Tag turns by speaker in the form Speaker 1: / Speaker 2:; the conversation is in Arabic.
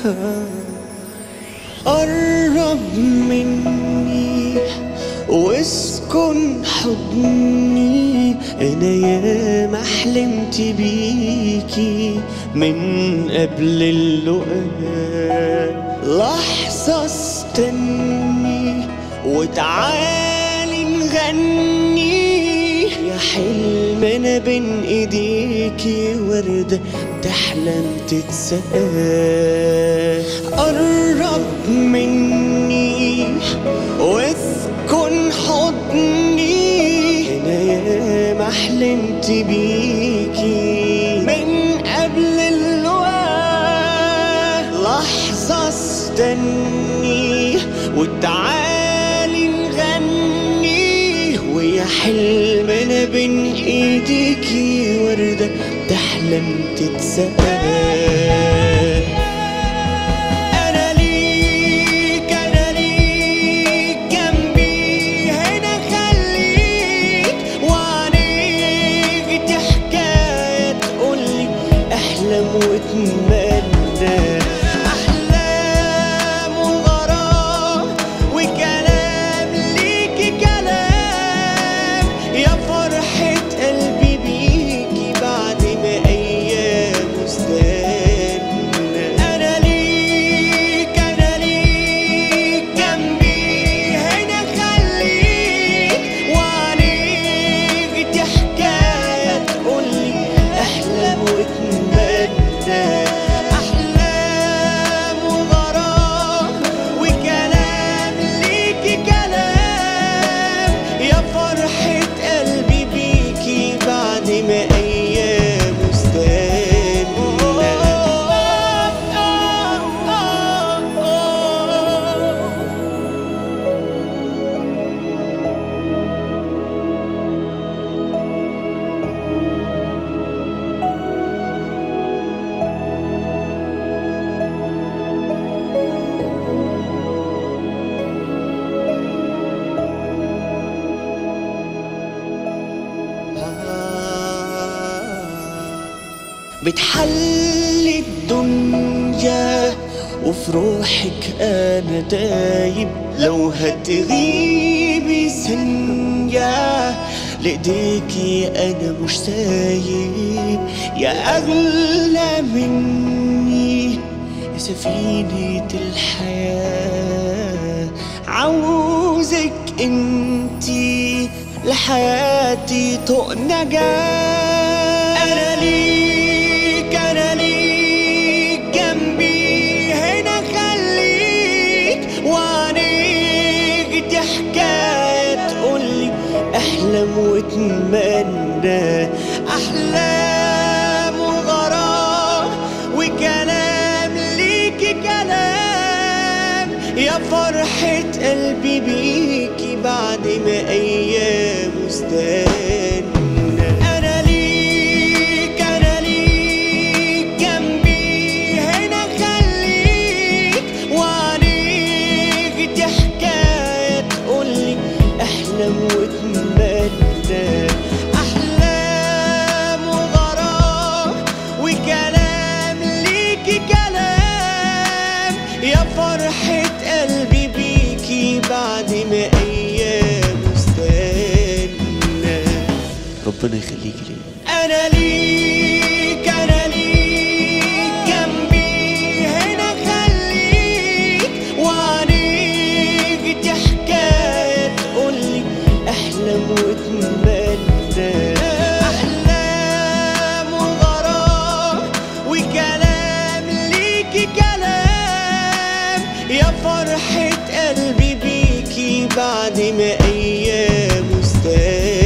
Speaker 1: قرب مني واسكن حضني، انا ياما حلمت بيكي من قبل اللقاء. لحظة استني وتعالي نغني، يا حلم انا بين ايديكي وردة تحلم تتسقى. قرب مني واسكن حضني، انا ياما حلمت بيكي من قبل اللقاء. لحظة استني وتعالي نغني، ويا حلم انا بين ايديكي وردة تحلم تتسقى. واتمنى احلام وغرام وكلام ليكي كلام، يا فرحة قلبي بيكي بعد ما ايام استنى. انا ليك جنبي هنا خليك، وعليك دي حكاية تقولي احلم واتمنى. أحلام وغرام وكلام ليكي كلام، يا فرحة قلبي بيكي بعد ما أيام استنى. بتحلي الدنيا وفي روحك انا دايب، لو هتغيبي ثانية لإيديكي انا مش سايب. يا اغلى مني يا سفينة الحياة، عاوزك انتي لحياتي طوق نجاة. انا ليك جنبي هنا خليك، وعنيك دي حكاية تقولي احلم واتمنى. احلام وغرام وكلام ليكي كلام، يا فرحة قلبي بيكي بعد ما ايام استنى. انا ليك جنبي هنا خليك، وعليك دي حكاية تقولي احلم واتمنى. احلام وغرام وكلام ليكي كلام، يا فرحة قلبي بيكي بعد ما ايام استنى. ربنا يخليكي ليا. انا ليك جنبي هنا خليك، وعنيك دي حكاية تقولي احلم واتمنى. احلام وغرام وكلام ليكي كلام، يا فرحة قلبي بيكي بعد ما ايام استنى.